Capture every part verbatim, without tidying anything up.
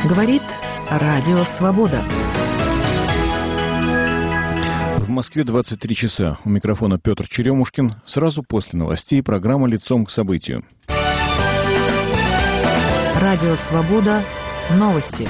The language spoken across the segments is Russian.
Говорит Радио Свобода. В Москве двадцать три часа. У микрофона Петр Черемушкин. Сразу после новостей программа «Лицом к событию». Радио Свобода. Новости.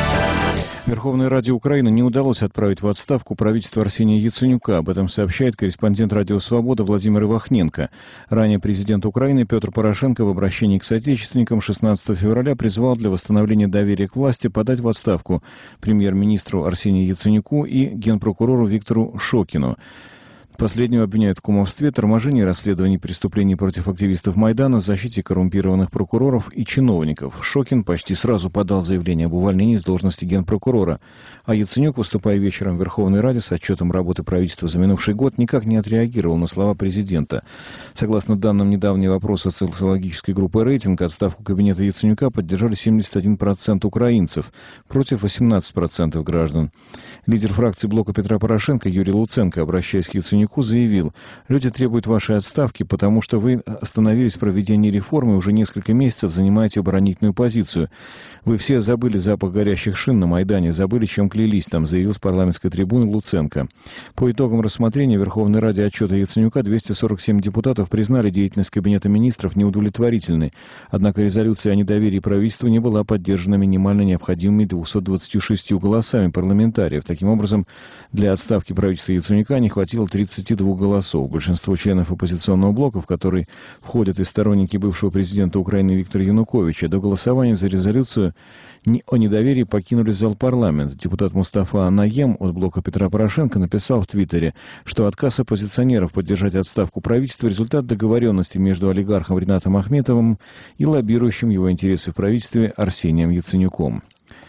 Верховной Раде Украины не удалось отправить в отставку правительство Арсения Яценюка. Об этом сообщает корреспондент Радио Свобода Владимир Ивахненко. Ранее президент Украины Петр Порошенко в обращении к соотечественникам шестнадцатого февраля призвал для восстановления доверия к власти подать в отставку премьер-министру Арсению Яценюку и генпрокурору Виктору Шокину. Последнего обвиняют в кумовстве, торможении расследований преступлений против активистов Майдана, защите коррумпированных прокуроров и чиновников. Шокин почти сразу подал заявление об увольнении с должности генпрокурора. А Яценюк, выступая вечером в Верховной Раде с отчетом работы правительства за минувший год, никак не отреагировал на слова президента. Согласно данным недавнего опроса социологической группы «Рейтинг», отставку кабинета Яценюка поддержали семьдесят один процент украинцев против восемнадцати процентов граждан. Лидер фракции блока Петра Порошенко Юрий Луценко, обращаясь к Яценюку, заявил: «Люди требуют вашей отставки, потому что вы остановились в проведении реформы и уже несколько месяцев занимаете оборонительную позицию. Вы все забыли запах горящих шин на Майдане, забыли, чем клялись там», заявил с парламентской трибуны Луценко. По итогам рассмотрения в Верховной Раде отчета Яценюка двести сорок семь депутатов признали деятельность Кабинета министров неудовлетворительной. Однако резолюция о недоверии правительству не была поддержана минимально необходимыми двумястами двадцатью шестью голосами парламентариев. Таким образом, для отставки правительства Яценюка не хватило тридцати двух голосов. Большинство членов оппозиционного блока, в который входят и сторонники бывшего президента Украины Виктора Януковича, до голосования за резолюцию о недоверии покинули зал парламента. Депутат Мустафа Наем от блока Петра Порошенко написал в Твиттере, что отказ оппозиционеров поддержать отставку правительства – результат договоренности между олигархом Ринатом Ахметовым и лоббирующим его интересы в правительстве Арсением Яценюком.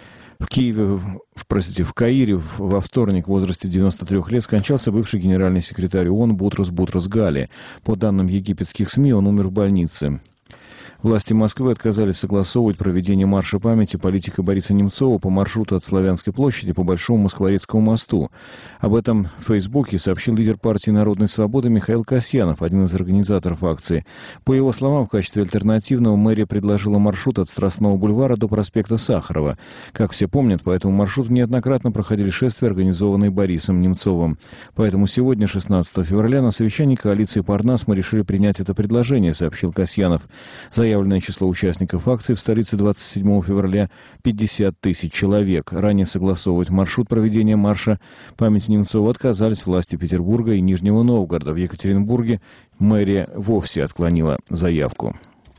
В Киеве, в, простите, в Каире во вторник в возрасте девяноста трёх лет скончался бывший генеральный секретарь ООН Бутрус Бутрус Гали. По данным египетских СМИ, он умер в больнице. Власти Москвы отказались согласовывать проведение марша памяти политика Бориса Немцова по маршруту от Славянской площади по Большому Москворецкому мосту. Об этом в Фейсбуке сообщил лидер партии Народной свободы Михаил Касьянов, один из организаторов акции. По его словам, в качестве альтернативного мэрия предложила маршрут от Страстного бульвара до проспекта Сахарова. Как все помнят, по этому маршруту неоднократно проходили шествия, организованные Борисом Немцовым. Поэтому сегодня, шестнадцатого февраля, на совещании коалиции «Парнас» мы решили принять это предложение, сообщил Касьянов. Заявленное число участников акции в столице двадцать седьмого февраля – пятьдесят тысяч человек. Ранее согласовывать маршрут проведения марша памяти Немцова отказались власти Петербурга и Нижнего Новгорода. В Екатеринбурге мэрия вовсе отклонила заявку.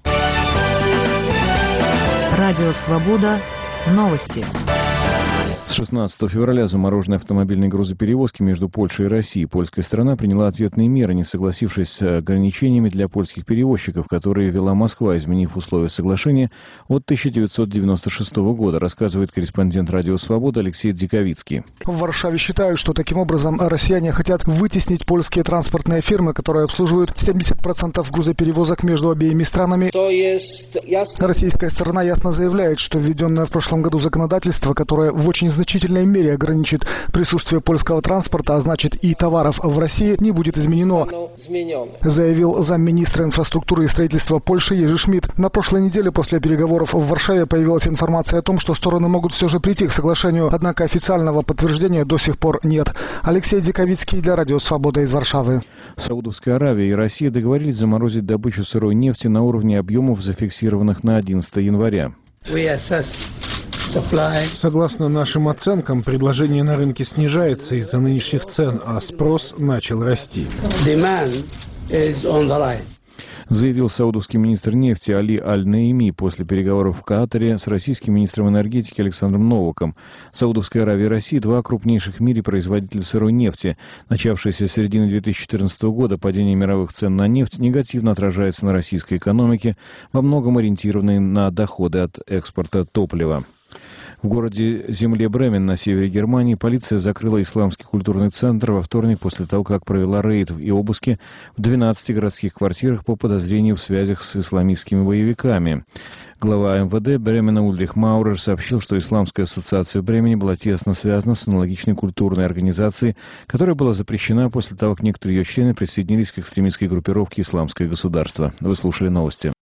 Радио Свобода. Новости. С шестнадцатого февраля заморожены автомобильные грузоперевозки между Польшей и Россией. Польская сторона приняла ответные меры, не согласившись с ограничениями для польских перевозчиков, которые ввела Москва, изменив условия соглашения от тысяча девятьсот девяносто шестого года, рассказывает корреспондент Радио Свобода Алексей Дзиковицкий. В Варшаве считают, что таким образом россияне хотят вытеснить польские транспортные фирмы, которые обслуживают семьдесят процентов грузоперевозок между обеими странами. Российская сторона ясно заявляет, что введенное в прошлом году законодательство, которое в очень значительной мере ограничит присутствие польского транспорта, а значит и товаров в России, не будет изменено, заявил замминистра инфраструктуры и строительства Польши Ежи Шмидт. На прошлой неделе после переговоров в Варшаве появилась информация о том, что стороны могут все же прийти к соглашению, однако официального подтверждения до сих пор нет. Алексей Диковицкий для Радио Свобода из Варшавы. Саудовская Аравия и Россия договорились заморозить добычу сырой нефти на уровне объемов, зафиксированных на одиннадцатое января. Согласно нашим оценкам, предложение на рынке снижается из-за нынешних цен, а спрос начал расти. Заявил саудовский министр нефти Али Аль-Наими после переговоров в Катаре с российским министром энергетики Александром Новаком. Саудовская Аравия и Россия – два крупнейших в мире производителя сырой нефти. Начавшееся с середины две тысячи четырнадцатого года падение мировых цен на нефть негативно отражается на российской экономике, во многом ориентированной на доходы от экспорта топлива. В городе Земле Бремен на севере Германии полиция закрыла исламский культурный центр во вторник после того, как провела рейд и обыски в двенадцати городских квартирах по подозрению в связях с исламистскими боевиками. Глава эм вэ дэ Бремена Ульрих Маурер сообщил, что Исламская ассоциация в Бремени была тесно связана с аналогичной культурной организацией, которая была запрещена после того, как некоторые ее члены присоединились к экстремистской группировке «Исламское государство». Вы слушали новости.